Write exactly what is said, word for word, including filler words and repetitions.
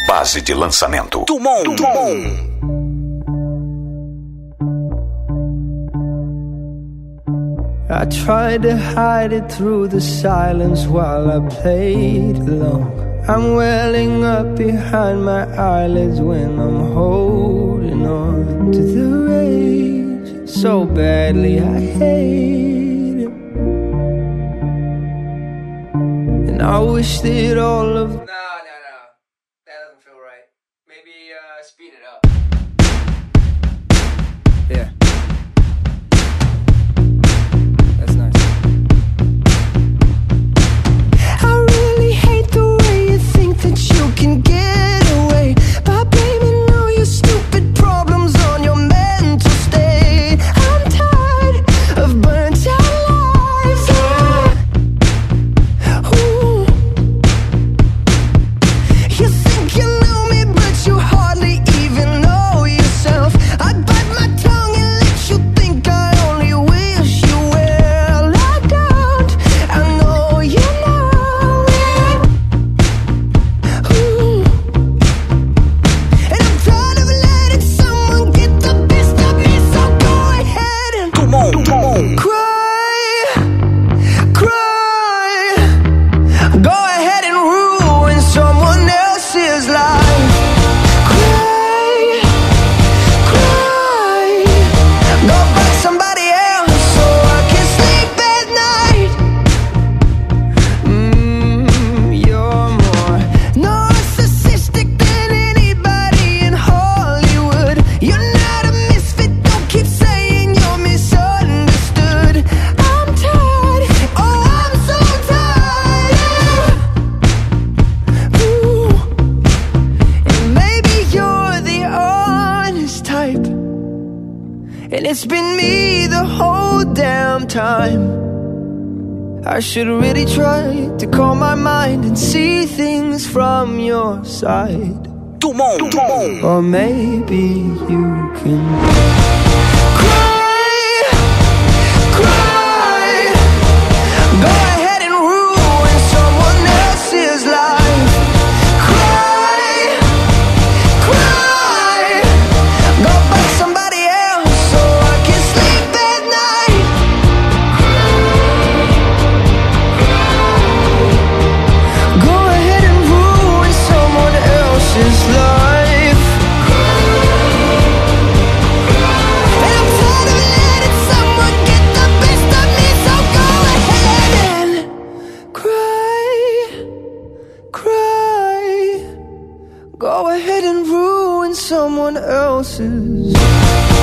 base de lançamento. Dumont. Dumont. I tried to hide it through the silence while I played along. I'm welling up behind my eyelids when I'm holding on to the rage so badly I hate it. And I wish that all of... No, no, no. That doesn't feel right. Maybe uh, speed it up. Yeah. That's nice. I really hate the way you think that you can get away by blaming all your stupid problems on your mental state. I'm tired of burnt out lives. Ah. Ooh. You think you know me, but you hardly even know yourself. I bite my tongue and let you think I only wish you well. I don't, I know you know it. Ooh. And I'm tired of letting someone get the best of me, so go ahead and Dumont. Dumont. cry, cry. Go ahead and ruin someone else's life. Cry, cry. Go find somebody else so I can sleep at night. Mmm, you're more narcissistic than anybody in Hollywood. You're not a misfit, don't keep saying you're misunderstood. I'm tired, oh I'm so tired. Ooh. And maybe you're the honest type, and it's been me the whole damn time. I should really try to calm my mind and see things from your side. Dumont. Dumont. Or maybe you can cry, cry. Go ahead and ruin someone else's life. Cry, cry. Go find somebody else so I can sleep at night. Go ahead and ruin someone else's life. And I'm tired of letting someone get the best of me, so go ahead and cry, cry. Go ahead and ruin someone else's.